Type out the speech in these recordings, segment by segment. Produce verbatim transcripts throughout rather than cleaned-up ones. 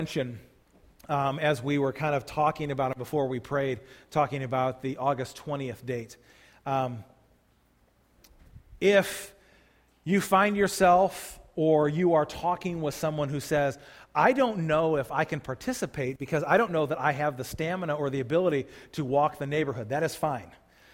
mention, um, as we were kind of talking about it before we prayed, talking about the August twentieth date. Um, if you find yourself or you are talking with someone who says, I don't know if I can participate because I don't know that I have the stamina or the ability to walk the neighborhood, that is fine.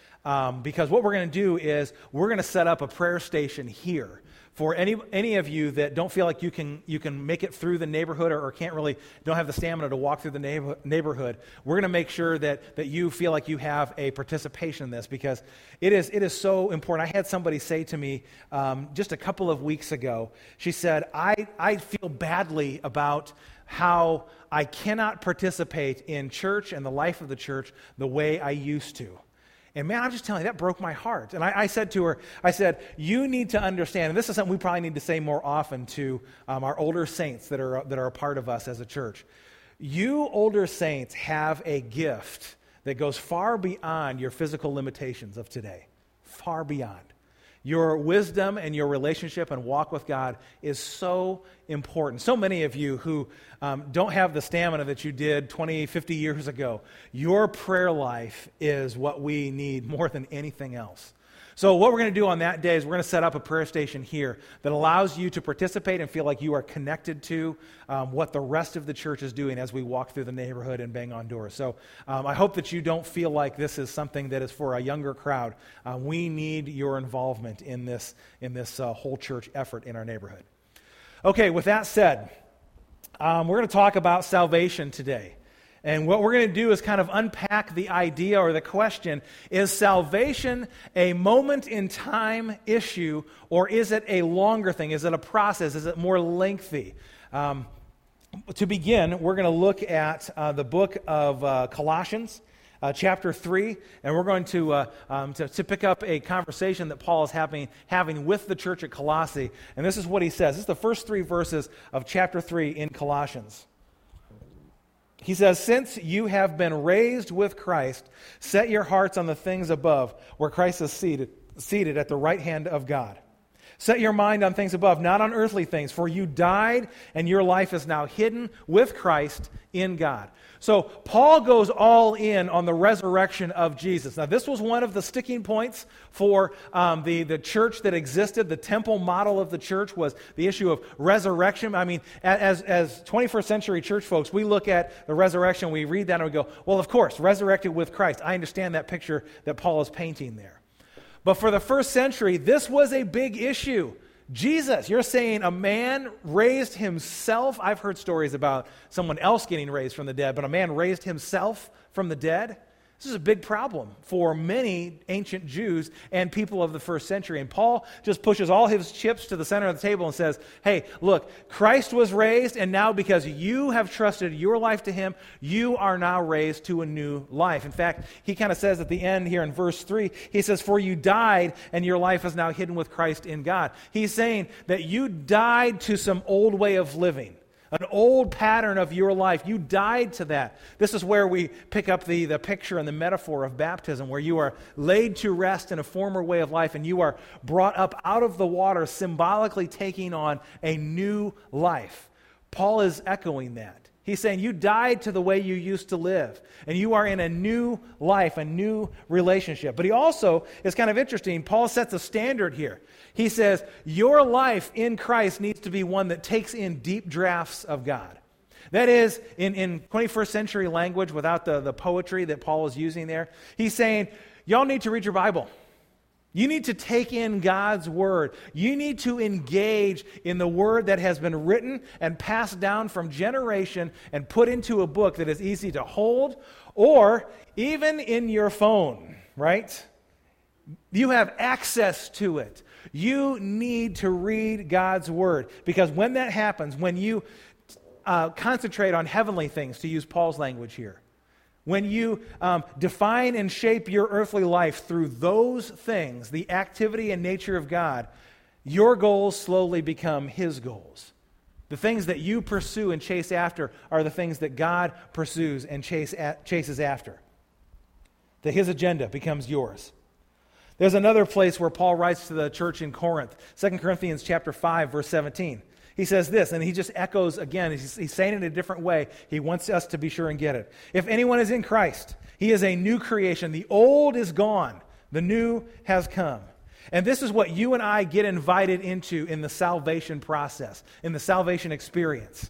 Um, because what we're going to do is we're going to set up a prayer station here for any any of you that don't feel like you can you can make it through the neighborhood or, or can't really, don't have the stamina to walk through the neighbor, neighborhood. We're going to make sure that that you feel like you have a participation in this because it is it is so important. I had somebody say to me um, just a couple of weeks ago, she said, I, I feel badly about how I cannot participate in church and the life of the church the way I used to. And man, I'm just telling you, that broke my heart. And I, I said to her, I said, you need to understand, and this is something we probably need to say more often to um, our older saints that are that are a part of us as a church. You older saints have a gift that goes far beyond your physical limitations of today. Far beyond. Your wisdom and your relationship and walk with God is so important. So many of you who um, don't have the stamina that you did twenty, fifty years ago, your prayer life is what we need more than anything else. So what we're going to do on that day is we're going to set up a prayer station here that allows you to participate and feel like you are connected to um, what the rest of the church is doing as we walk through the neighborhood and bang on doors. So um, I hope that you don't feel like this is something that is for a younger crowd. Uh, we need your involvement in this, in this uh, whole church effort in our neighborhood. Okay, with that said, um, we're going to talk about salvation today. And what we're going to do is kind of unpack the idea or the question, is salvation a moment in time issue or is it a longer thing? Is it a process? Is it more lengthy? Um, to begin, we're going to look at uh, the book of uh, Colossians, uh, chapter three, and we're going to, uh, um, to to pick up a conversation that Paul is having, having with the church at Colossae. And this is what he says. This is the first three verses of chapter three in Colossians. He says, since you have been raised with Christ, set your hearts on the things above, where Christ is seated, seated at the right hand of God. Set your mind on things above, not on earthly things, for you died, and your life is now hidden with Christ in God. So Paul goes all in on the resurrection of Jesus. Now, this was one of the sticking points for um, the, the church that existed. The temple model of the church was the issue of resurrection. I mean, as, as twenty-first century church folks, we look at the resurrection, we read that, and we go, well, of course, resurrected with Christ. I understand that picture that Paul is painting there. But for the first century, this was a big issue. Jesus, you're saying a man raised himself. I've heard stories about someone else getting raised from the dead, but a man raised himself from the dead. This is a big problem for many ancient Jews and people of the first century. And Paul just pushes all his chips to the center of the table and says, hey, look, Christ was raised, and now because you have trusted your life to him, you are now raised to a new life. In fact, he kind of says at the end here in verse three, he says, for you died, and your life is now hidden with Christ in God. He's saying that you died to some old way of living. An old pattern of your life. You died to that. This is where we pick up the, the picture and the metaphor of baptism, where you are laid to rest in a former way of life and you are brought up out of the water, symbolically taking on a new life. Paul is echoing that. He's saying you died to the way you used to live, and you are in a new life, a new relationship. But he also, is kind of interesting, Paul sets a standard here. He says, your life in Christ needs to be one that takes in deep drafts of God. That is, in, in twenty-first century language, without the, the poetry that Paul is using there, he's saying, y'all need to read your Bible. You need to take in God's word. You need to engage in the word that has been written and passed down from generation and put into a book that is easy to hold, or even in your phone, right? You have access to it. You need to read God's word, because when that happens, when you uh, concentrate on heavenly things, to use Paul's language here, when you um, define and shape your earthly life through those things, the activity and nature of God, your goals slowly become his goals. The things that you pursue and chase after are the things that God pursues and chase at, chases after. That his agenda becomes yours. There's another place where Paul writes to the church in Corinth, Second Corinthians chapter five, verse seventeen. He says this, and he just echoes again. He's, he's saying it in a different way. He wants us to be sure and get it. If anyone is in Christ, he is a new creation. The old is gone. The new has come. And this is what you and I get invited into in the salvation process, in the salvation experience.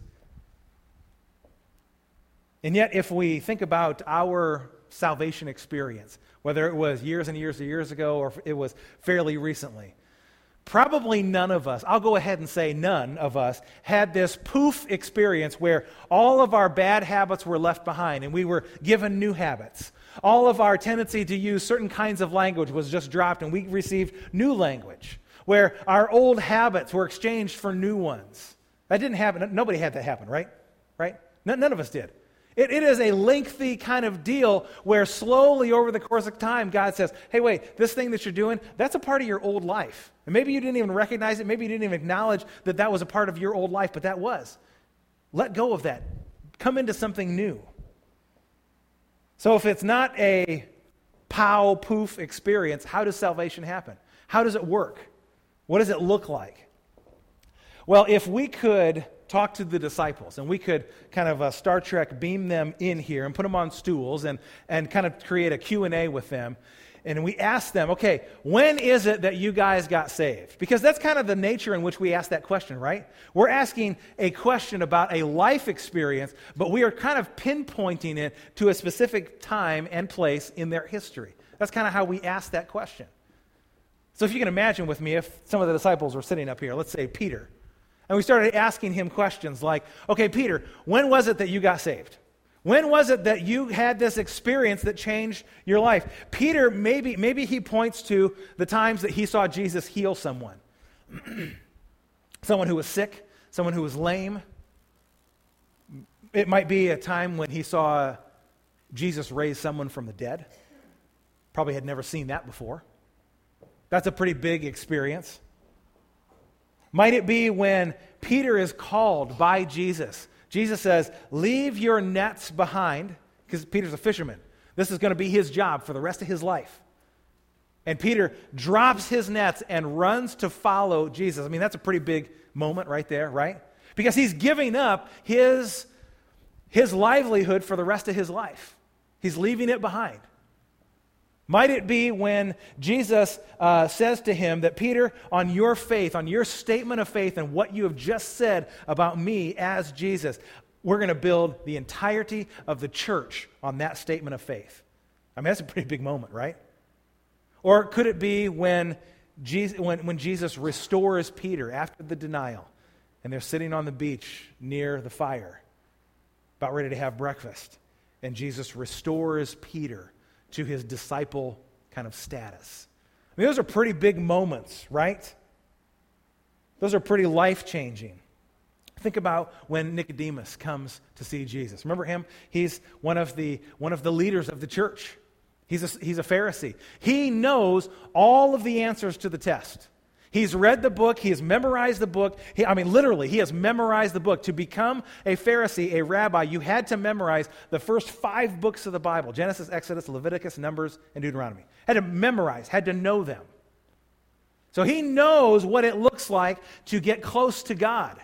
And yet, if we think about our salvation experience, whether it was years and years and years ago or it was fairly recently, probably none of us, I'll go ahead and say none of us, had this poof experience where all of our bad habits were left behind and we were given new habits. All of our tendency to use certain kinds of language was just dropped and we received new language, where our old habits were exchanged for new ones. That didn't happen. Nobody had that happen, right? Right? None of us did. It, it is a lengthy kind of deal where slowly over the course of time, God says, hey, wait, this thing that you're doing, that's a part of your old life. And maybe you didn't even recognize it. Maybe you didn't even acknowledge that that was a part of your old life, but that was. Let go of that. Come into something new. So if it's not a pow, poof experience, how does salvation happen? How does it work? What does it look like? Well, if we could talk to the disciples and we could kind of uh, Star Trek beam them in here and put them on stools and, and kind of create a Q and A with them, and we ask them, okay, when is it that you guys got saved? Because that's kind of the nature in which we ask that question, right? We're asking a question about a life experience, but we are kind of pinpointing it to a specific time and place in their history. That's kind of how we ask that question. So if you can imagine with me, if some of the disciples were sitting up here, let's say Peter, and we started asking him questions like, okay, Peter, when was it that you got saved? When was it that you had this experience that changed your life? Peter, maybe, maybe he points to the times that he saw Jesus heal someone. Someone who was sick, someone who was lame. It might be a time when he saw Jesus raise someone from the dead. Probably had never seen that before. That's a pretty big experience. Might it be when Peter is called by Jesus? Jesus says, leave your nets behind, because Peter's a fisherman. This is going to be his job for the rest of his life. And Peter drops his nets and runs to follow Jesus. I mean, that's a pretty big moment right there, right? Because he's giving up his, his livelihood for the rest of his life. He's leaving it behind. Might it be when Jesus uh, says to him that, Peter, on your faith, on your statement of faith and what you have just said about me as Jesus, we're going to build the entirety of the church on that statement of faith. I mean, that's a pretty big moment, right? Or could it be when Jesus, when, when Jesus restores Peter after the denial, and they're sitting on the beach near the fire, about ready to have breakfast, and Jesus restores Peter to his disciple kind of status. I mean, those are pretty big moments, right? Those are pretty life-changing. Think about when Nicodemus comes to see Jesus. Remember him? He's one of the, one of the leaders of the church. He's a, he's a Pharisee. He knows all of the answers to the test. He's read the book. He has memorized the book. He, I mean, literally, he has memorized the book. To become a Pharisee, a rabbi, you had to memorize the first five books of the Bible: Genesis, Exodus, Leviticus, Numbers, and Deuteronomy. Had to memorize, had to know them. So he knows what it looks like to get close to God.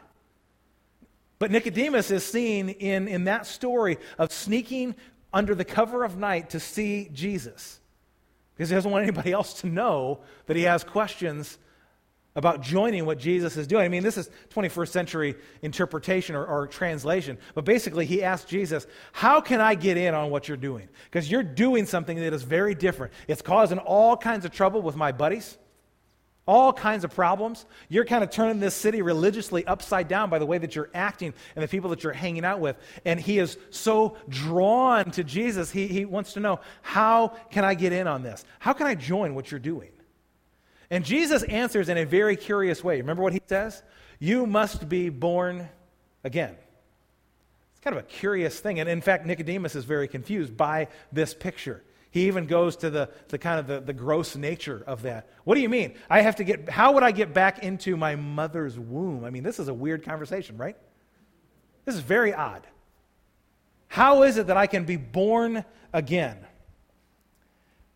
But Nicodemus is seen in, in that story of sneaking under the cover of night to see Jesus, because he doesn't want anybody else to know that he has questions about joining what Jesus is doing. I mean, this is twenty-first century interpretation or, or translation, but basically he asked Jesus, how can I get in on what you're doing? Because you're doing something that is very different. It's causing all kinds of trouble with my buddies, all kinds of problems. You're kind of turning this city religiously upside down by the way that you're acting and the people that you're hanging out with. And he is so drawn to Jesus, he, he wants to know, how can I get in on this? How can I join what you're doing? And Jesus answers in a very curious way. Remember what he says? You must be born again. It's kind of a curious thing. And in fact, Nicodemus is very confused by this picture. He even goes to the, the kind of the, the gross nature of that. What do you mean? I have to get, how would I get back into my mother's womb? I mean, this is a weird conversation, right? This is very odd. How is it that I can be born again?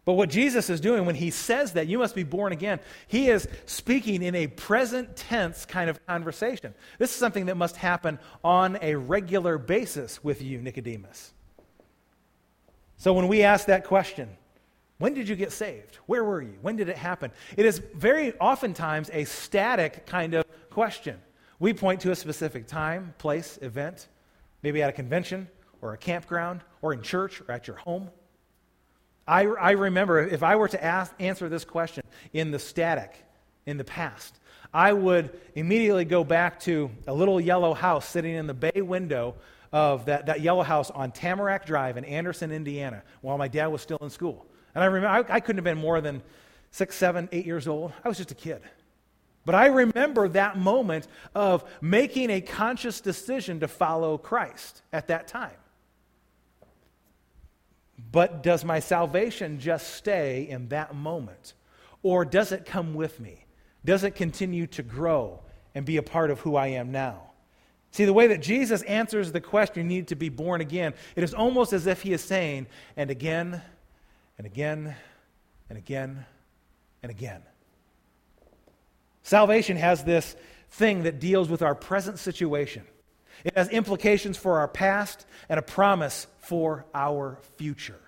But what Jesus is doing when he says that, you must be born again, he is speaking in a present tense kind of conversation. This is something that must happen on a regular basis with you, Nicodemus. So when we ask that question, when did you get saved? Where were you? When did it happen? It is very oftentimes a static kind of question. We point to a specific time, place, event, maybe at a convention or a campground or in church or at your home. I, I remember if I were to ask, answer this question in the static, in the past, I would immediately go back to a little yellow house sitting in the bay window of that, that yellow house on Tamarack Drive in Anderson, Indiana, while my dad was still in school. And I remember I, I couldn't have been more than six, seven, eight years old. I was just a kid. But I remember that moment of making a conscious decision to follow Christ at that time. But does my salvation just stay in that moment? Or does it come with me? Does it continue to grow and be a part of who I am now? See, the way that Jesus answers the question, you need to be born again, it is almost as if he is saying, and again, and again, and again, and again. Salvation has this thing that deals with our present situation. It has implications for our past and a promise for our future.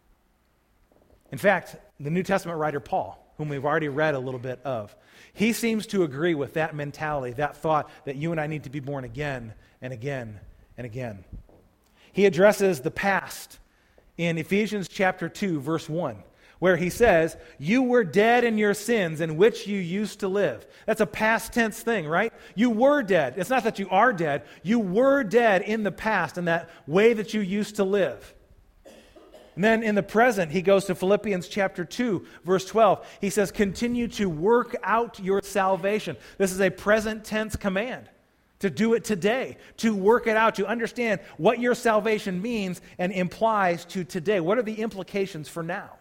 In fact, the New Testament writer Paul, whom we've already read a little bit of, he seems to agree with that mentality, that thought that you and I need to be born again and again and again. He addresses the past in Ephesians chapter two, verse one, where he says, you were dead in your sins in which you used to live. That's a past tense thing, right? You were dead. It's not that you are dead. You were dead in the past in that way that you used to live. And then in the present, he goes to Philippians chapter two, verse twelve. He says, continue to work out your salvation. This is a present tense command. To do it today, to work it out, to understand what your salvation means and implies to today. What are the implications for now?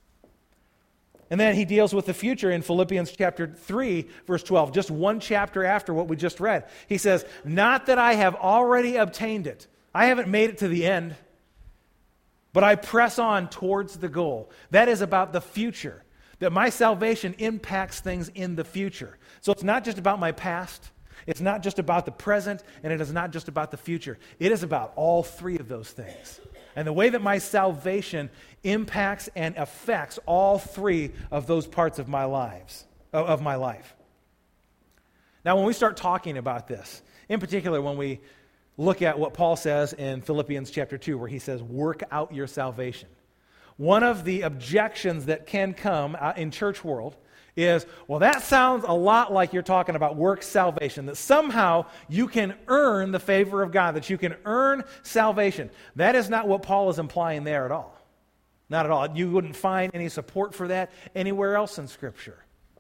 And then he deals with the future in Philippians chapter three, verse twelve, just one chapter after what we just read. He says, not that I have already obtained it. I haven't made it to the end, but I press on towards the goal. That is about the future, that my salvation impacts things in the future. So it's not just about my past, it's not just about the present, and it is not just about the future. It is about all three of those things. And the way that my salvation impacts and affects all three of those parts of my lives, of my life. Now, when we start talking about this, in particular when we look at what Paul says in Philippians chapter two, where he says, work out your salvation. One of the objections that can come in church world is, well, that sounds a lot like you're talking about work salvation, that somehow you can earn the favor of God, that you can earn salvation. That is not what Paul is implying there at all. Not at all. You wouldn't find any support for that anywhere else in Scripture.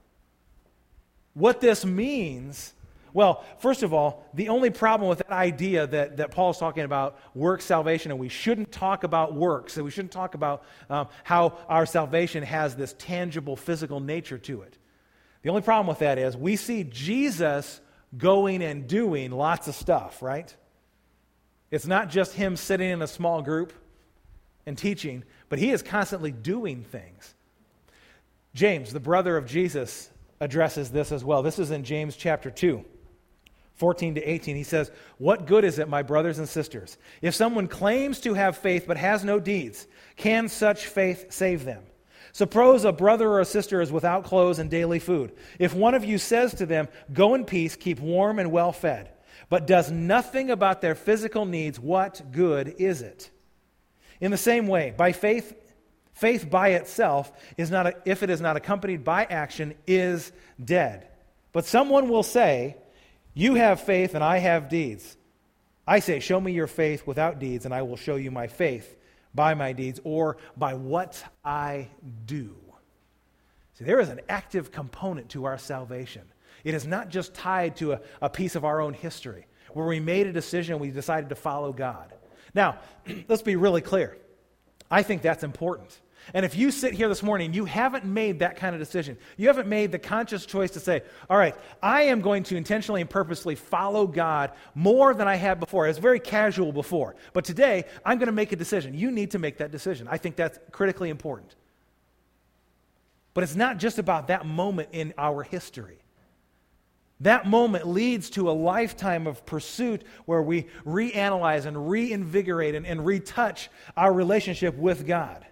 What this means, well, first of all, the only problem with that idea that, that Paul's talking about work salvation, and we shouldn't talk about works, and we shouldn't talk about um, how our salvation has this tangible physical nature to it. The only problem with that is we see Jesus going and doing lots of stuff, right? It's not just him sitting in a small group and teaching, but he is constantly doing things. James, the brother of Jesus, addresses this as well. This is in James chapter two. fourteen to eighteen, he says, what good is it, my brothers and sisters, if someone claims to have faith but has no deeds? Can such faith save them? Suppose a brother or a sister is without clothes and daily food. If one of you says to them, go in peace, keep warm and well fed, but does nothing about their physical needs, what good is it? In the same way, by faith, faith by itself, is not a, if it is not accompanied by action, is dead. But someone will say, you have faith and I have deeds. I say, show me your faith without deeds, and I will show you my faith by my deeds, or by what I do. See, there is an active component to our salvation. It is not just tied to a, a piece of our own history, where we made a decision and we decided to follow God. Now, let's be really clear. I think that's important. And if you sit here this morning, you haven't made that kind of decision. You haven't made the conscious choice to say, all right, I am going to intentionally and purposely follow God more than I have before. It's very casual before. But today, I'm going to make a decision. You need to make that decision. I think that's critically important. But it's not just about that moment in our history. That moment leads to a lifetime of pursuit where we reanalyze and reinvigorate and, and retouch our relationship with God.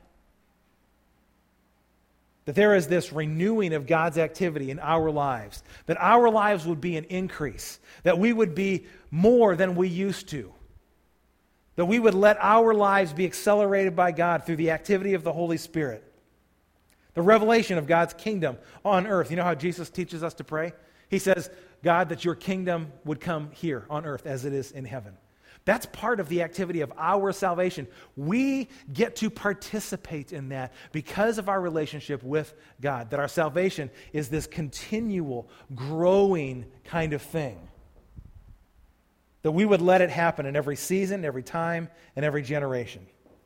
That there is this renewing of God's activity in our lives. That our lives would be an increase. That we would be more than we used to. That we would let our lives be accelerated by God through the activity of the Holy Spirit. The revelation of God's kingdom on earth. You know how Jesus teaches us to pray? He says, God, that your kingdom would come here on earth as it is in heaven. That's part of the activity of our salvation. We get to participate in that because of our relationship with God. That our salvation is this continual, growing kind of thing. That we would let it happen in every season, every time, and every generation.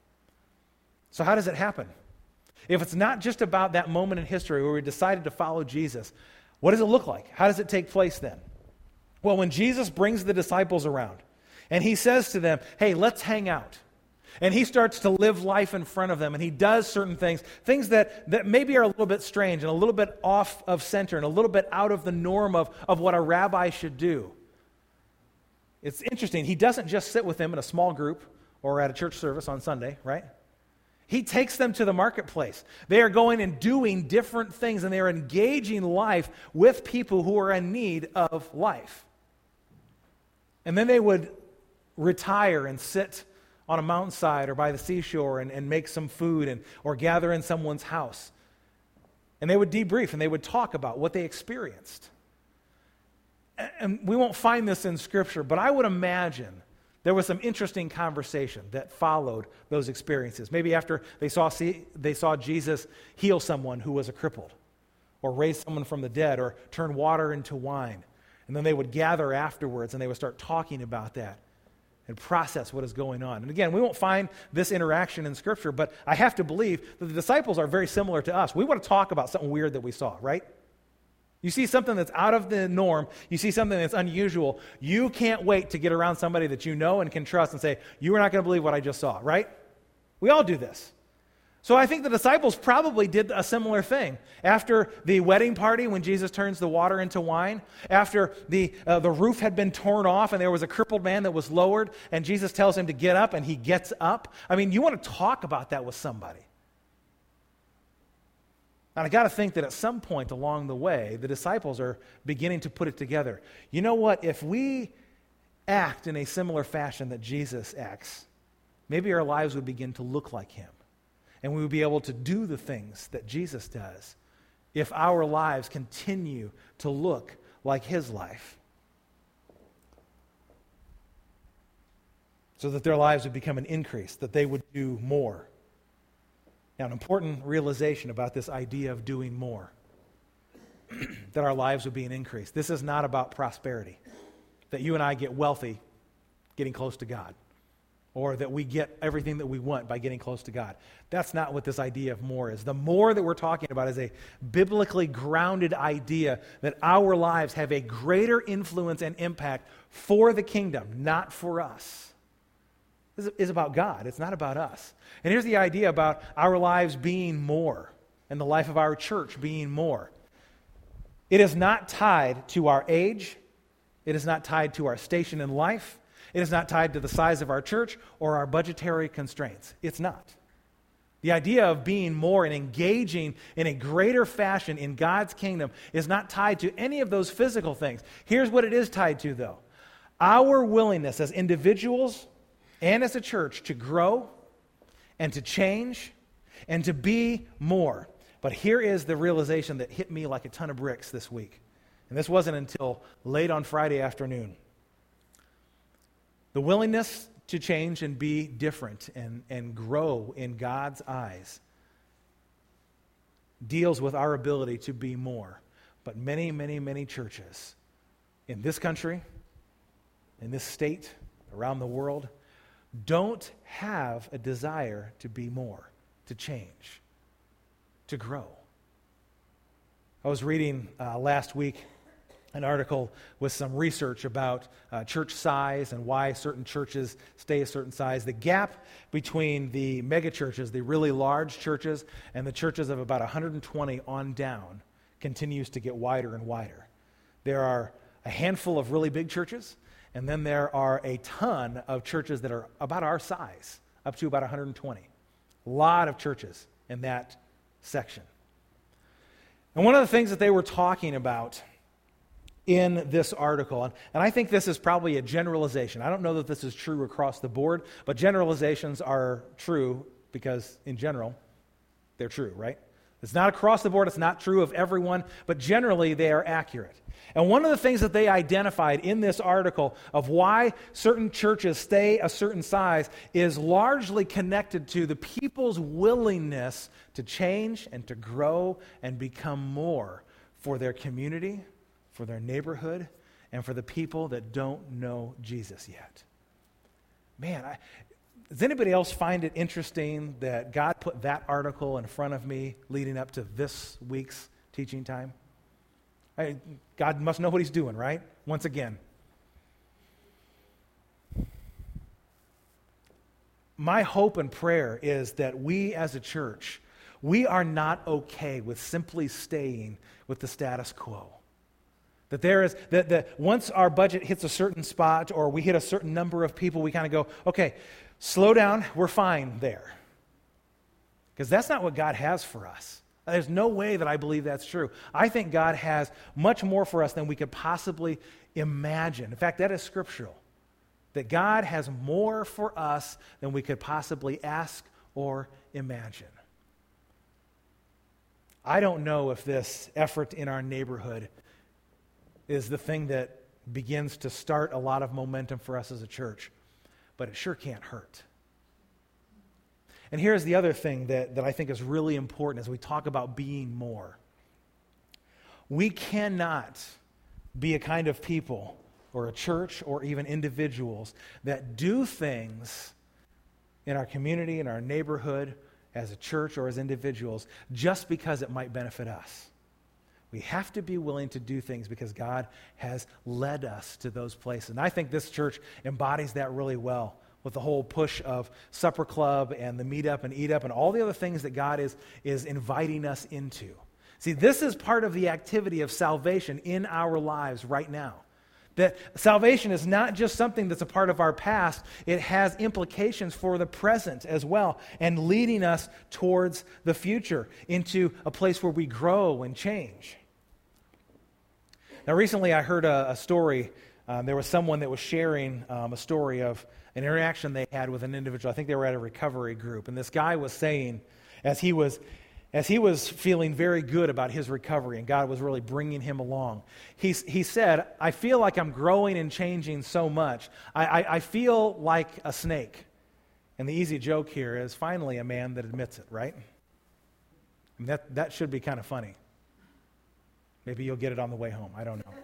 So how does it happen? If it's not just about that moment in history where we decided to follow Jesus, what does it look like? How does it take place then? Well, when Jesus brings the disciples around and he says to them, hey, let's hang out. And he starts to live life in front of them and he does certain things, things that, that maybe are a little bit strange and a little bit off of center and a little bit out of the norm of, of what a rabbi should do. It's interesting. He doesn't just sit with them in a small group or at a church service on Sunday, right? He takes them to the marketplace. They are going and doing different things, and they are engaging life with people who are in need of life. And then they would retire and sit on a mountainside or by the seashore and, and make some food and or gather in someone's house. And they would debrief, and they would talk about what they experienced. And we won't find this in Scripture, but I would imagine there was some interesting conversation that followed those experiences. Maybe after they saw see, they saw Jesus heal someone who was a crippled, or raise someone from the dead, or turn water into wine. And then they would gather afterwards and they would start talking about that and process what is going on. And again, we won't find this interaction in Scripture, but I have to believe that the disciples are very similar to us. We want to talk about something weird that we saw, right? You see something that's out of the norm, you see something that's unusual, you can't wait to get around somebody that you know and can trust and say, you are not going to believe what I just saw, right? We all do this. So I think the disciples probably did a similar thing. After the wedding party when Jesus turns the water into wine, after the, uh, the roof had been torn off and there was a crippled man that was lowered and Jesus tells him to get up and he gets up. I mean, you want to talk about that with somebody. And I got to think that at some point along the way, the disciples are beginning to put it together. You know what? If we act in a similar fashion that Jesus acts, maybe our lives would begin to look like him. And we would be able to do the things that Jesus does if our lives continue to look like his life. So that their lives would become an increase, that they would do more. Now, an important realization about this idea of doing more, that our lives would be an increase. This is not about prosperity, that you and I get wealthy getting close to God, or that we get everything that we want by getting close to God. That's not what this idea of more is. The more that we're talking about is a biblically grounded idea that our lives have a greater influence and impact for the kingdom, not for us. This is about God. It's not about us. And here's the idea about our lives being more and the life of our church being more. It is not tied to our age. It is not tied to our station in life. It is not tied to the size of our church or our budgetary constraints. It's not. The idea of being more and engaging in a greater fashion in God's kingdom is not tied to any of those physical things. Here's what it is tied to, though. Our willingness as individuals and as a church to grow and to change and to be more. But here is the realization that hit me like a ton of bricks this week. And this wasn't until late on Friday afternoon. The willingness to change and be different and, and grow in God's eyes deals with our ability to be more. But many, many, many churches in this country, in this state, around the world, don't have a desire to be more, to change, to grow. I was reading uh, last week an article with some research about uh, church size and why certain churches stay a certain size. The gap between the mega churches, the really large churches, and the churches of about one hundred twenty on down continues to get wider and wider. There are a handful of really big churches, and then there are a ton of churches that are about our size, up to about one hundred twenty. A lot of churches in that section. And one of the things that they were talking about in this article, and, and I think this is probably a generalization. I don't know that this is true across the board, but generalizations are true because, in general, they're true, right? It's not across the board, it's not true of everyone, but generally they are accurate. And one of the things that they identified in this article of why certain churches stay a certain size is largely connected to the people's willingness to change and to grow and become more for their community, for their neighborhood, and for the people that don't know Jesus yet. Man, I, does anybody else find it interesting that God put that article in front of me leading up to this week's teaching time? I, God must know what he's doing, right? Once again. My hope and prayer is that we as a church, we are not okay with simply staying with the status quo. That there is, that, that once our budget hits a certain spot or we hit a certain number of people, we kind of go, okay, slow down, we're fine there. Because that's not what God has for us. There's no way that I believe that's true. I think God has much more for us than we could possibly imagine. In fact, that is scriptural. That God has more for us than we could possibly ask or imagine. I don't know if this effort in our neighborhood is the thing that begins to start a lot of momentum for us as a church, but it sure can't hurt. And here's the other thing that, that I think is really important as we talk about being more. We cannot be a kind of people or a church or even individuals that do things in our community, in our neighborhood, as a church or as individuals, just because it might benefit us. We have to be willing to do things because God has led us to those places. And I think this church embodies that really well with the whole push of Supper Club and the Meet Up and Eat Up and all the other things that God is, is inviting us into. See, this is part of the activity of salvation in our lives right now. That salvation is not just something that's a part of our past, it has implications for the present as well, and leading us towards the future, into a place where we grow and change. Now, recently I heard a, a story. Um, there was someone that was sharing um, a story of an interaction they had with an individual. I think they were at a recovery group, and this guy was saying, as he was As he was feeling very good about his recovery and God was really bringing him along, he, he said, I feel like I'm growing and changing so much. I, I, I feel like a snake. And the easy joke here is finally a man that admits it, right? And that, that should be kind of funny. Maybe you'll get it on the way home. I don't know.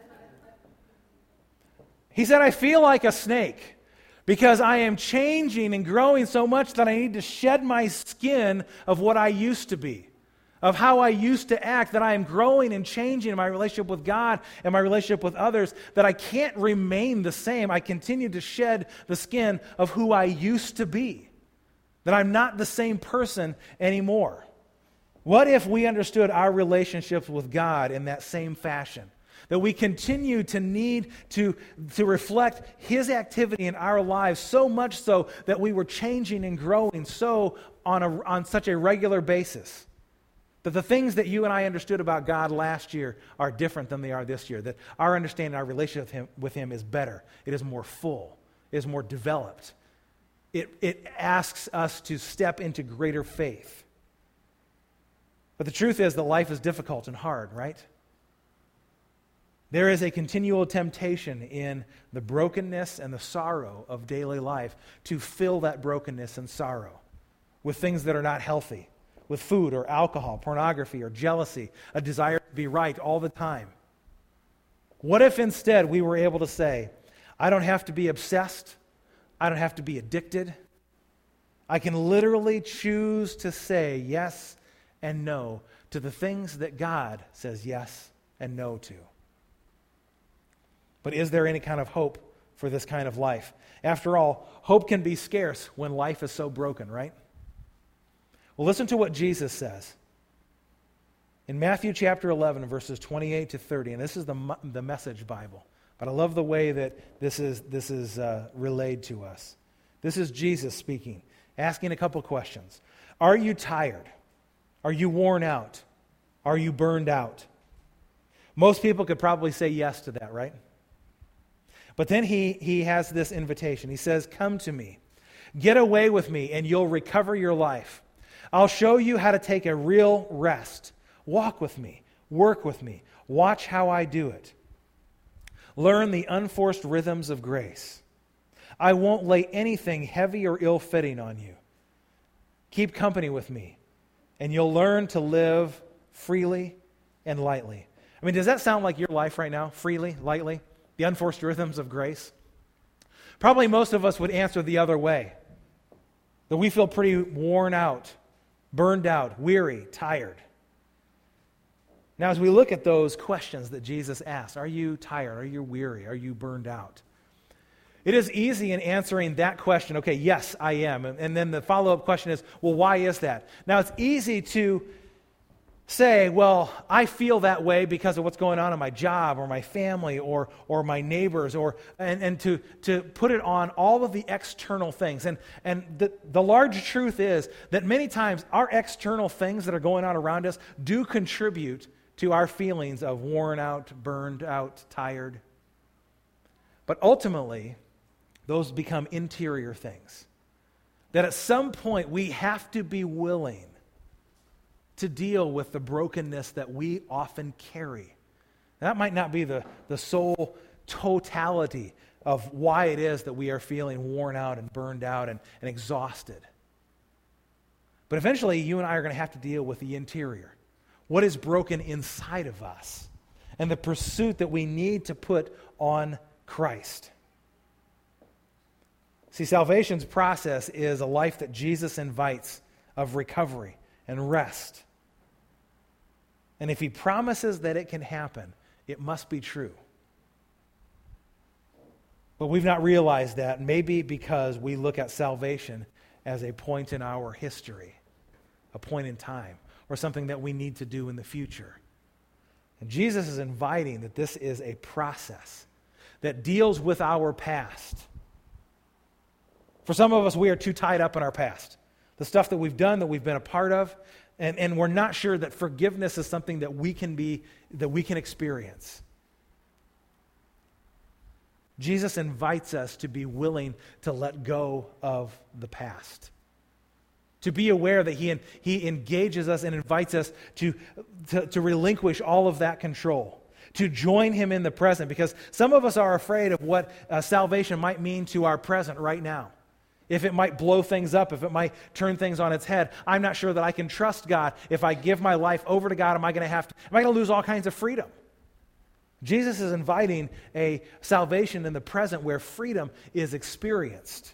He said, I feel like a snake. Because I am changing and growing so much that I need to shed my skin of what I used to be, of how I used to act, that I am growing and changing in my relationship with God and my relationship with others, that I can't remain the same. I continue to shed the skin of who I used to be, that I'm not the same person anymore. What if we understood our relationships with God in that same fashion? That we continue to need to, to reflect His activity in our lives so much so that we were changing and growing so on, a, on such a regular basis. That the things that you and I understood about God last year are different than they are this year. That our understanding, our relationship with Him, with him is better. It is more full. It is more developed. It, it asks us to step into greater faith. But the truth is that life is difficult and hard, right? There is a continual temptation in the brokenness and the sorrow of daily life to fill that brokenness and sorrow with things that are not healthy, with food or alcohol, pornography or jealousy, a desire to be right all the time. What if instead we were able to say, I don't have to be obsessed, I don't have to be addicted, I can literally choose to say yes and no to the things that God says yes and no to. But is there any kind of hope for this kind of life? After all, hope can be scarce when life is so broken, right? Well, listen to what Jesus says. In Matthew chapter eleven, verses twenty-eight to thirty, and this is the, the Message Bible, but I love the way that this is, this is uh, relayed to us. This is Jesus speaking, asking a couple questions. Are you tired? Are you worn out? Are you burned out? Most people could probably say yes to that, right? But then he, he has this invitation. He says, come to me. Get away with me and you'll recover your life. I'll show you how to take a real rest. Walk with me. Work with me. Watch how I do it. Learn the unforced rhythms of grace. I won't lay anything heavy or ill-fitting on you. Keep company with me, and you'll learn to live freely and lightly. I mean, does that sound like your life right now? Freely, lightly? The unforced rhythms of grace? Probably most of us would answer the other way. That we feel pretty worn out, burned out, weary, tired. Now, as we look at those questions that Jesus asked, are you tired? Are you weary? Are you burned out? It is easy in answering that question, okay, yes, I am. And then the follow-up question is, well, why is that? Now, it's easy to say, well, I feel that way because of what's going on in my job or my family or or my neighbors, or and, and to, to put it on all of the external things. And, and the, the large truth is that many times our external things that are going on around us do contribute to our feelings of worn out, burned out, tired. But ultimately, those become interior things. That at some point we have to be willing to deal with the brokenness that we often carry. That might not be the, the sole totality of why it is that we are feeling worn out and burned out and, and exhausted. But eventually, you and I are going to have to deal with the interior. What is broken inside of us? And the pursuit that we need to put on Christ. See, salvation's process is a life that Jesus invites of recovery and rest. And if he promises that it can happen, it must be true. But we've not realized that, maybe because we look at salvation as a point in our history, a point in time, or something that we need to do in the future. And Jesus is inviting that this is a process that deals with our past. For some of us, we are too tied up in our past. The stuff that we've done, that we've been a part of, and, and we're not sure that forgiveness is something that we can be, that we can experience. Jesus invites us to be willing to let go of the past. To be aware that he, he engages us and invites us to, to, to relinquish all of that control. To join him in the present. Because some of us are afraid of what uh, salvation might mean to our present right now. If it might blow things up, if it might turn things on its head. I'm not sure that I can trust God. If I give my life over to God, am I going to have to, am I going to lose all kinds of freedom? Jesus is inviting a salvation in the present where freedom is experienced.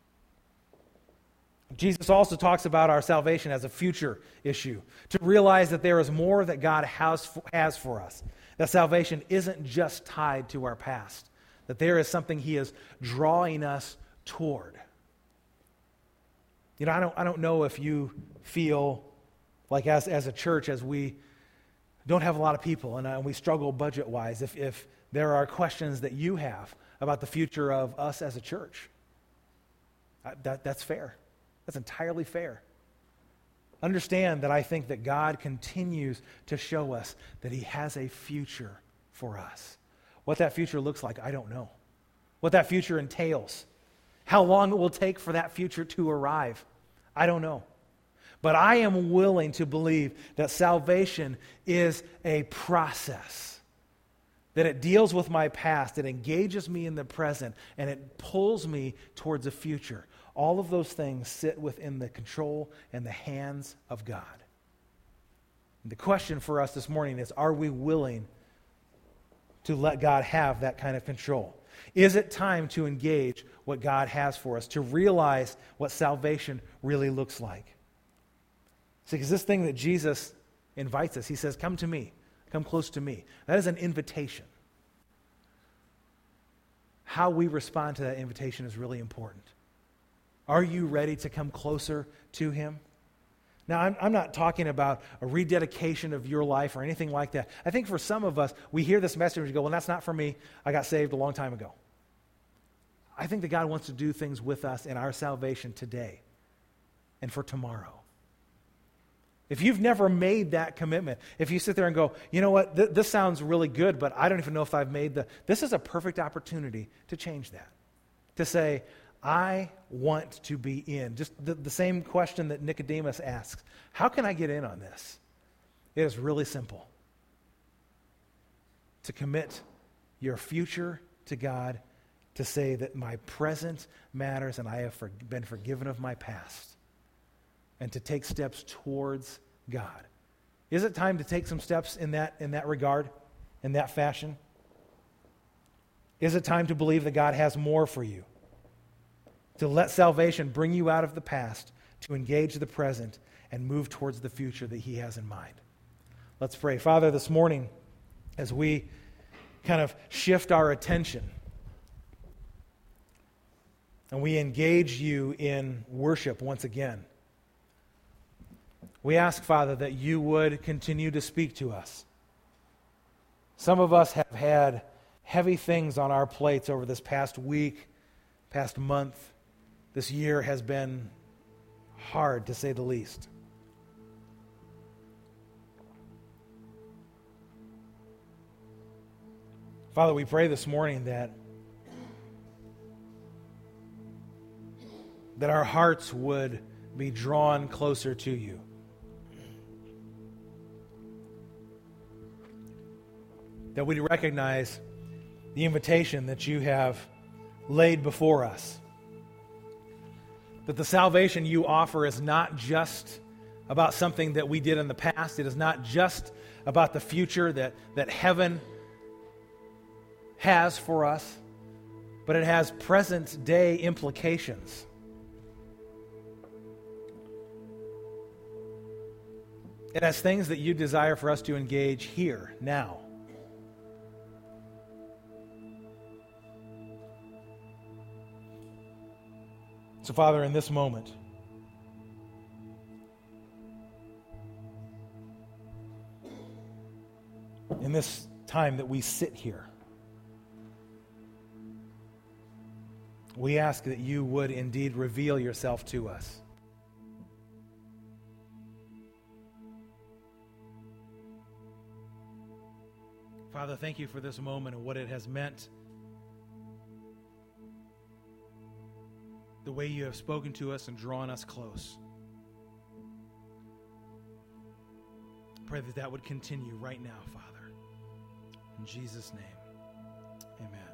Jesus also talks about our salvation as a future issue, to realize that there is more that God has, has for us, that salvation isn't just tied to our past, that there is something he is drawing us toward. You know, I don't, I don't know if you feel like as, as a church, as we don't have a lot of people and uh, we struggle budget-wise, if, if there are questions that you have about the future of us as a church. Uh, that, that's fair. That's entirely fair. Understand that I think that God continues to show us that he has a future for us. What that future looks like, I don't know. What that future entails, how long it will take for that future to arrive, I don't know. But I am willing to believe that salvation is a process, that it deals with my past, it engages me in the present, and it pulls me towards a future. All of those things sit within the control and the hands of God. And the question for us this morning is, are we willing to let God have that kind of control? Is it time to engage what God has for us, to realize what salvation really looks like? See, because this thing that Jesus invites us, he says, come to me, come close to me. That is an invitation. how we respond to that invitation is really important. Are you ready to come closer to him? Now, I'm, I'm not talking about a rededication of your life or anything like that. I think for some of us, we hear this message and we go, well, that's not for me. I got saved a long time ago. I think that God wants to do things with us in our salvation today and for tomorrow. If you've never made that commitment, if you sit there and go, you know what, th- this sounds really good, but I don't even know if I've made the, this is a perfect opportunity to change that. To say, I want to be in. Just the, the same question that Nicodemus asks. How can I get in on this? It is really simple. To commit your future to God, to say that my present matters and I have for, been forgiven of my past, and to take steps towards God. Is it time to take some steps in that, in that regard, in that fashion? Is it time to believe that God has more for you? To let salvation bring you out of the past, to engage the present, and move towards the future that he has in mind. Let's pray. Father, this morning, as we kind of shift our attention and we engage you in worship once again, we ask, Father, that you would continue to speak to us. Some of us have had heavy things on our plates over this past week, past month. This year has been hard, to say the least. Father, we pray this morning that, that our hearts would be drawn closer to you. That we'd recognize the invitation that you have laid before us. That the salvation you offer is not just about something that we did in the past. It is not just about the future that, that heaven has for us, but it has present day implications. It has things that you desire for us to engage here, now. So, Father, in this moment, in this time that we sit here, we ask that you would indeed reveal yourself to us. Father, thank you for this moment and what it has meant. The way you have spoken to us and drawn us close. Pray that that would continue right now, Father. In Jesus' name, amen.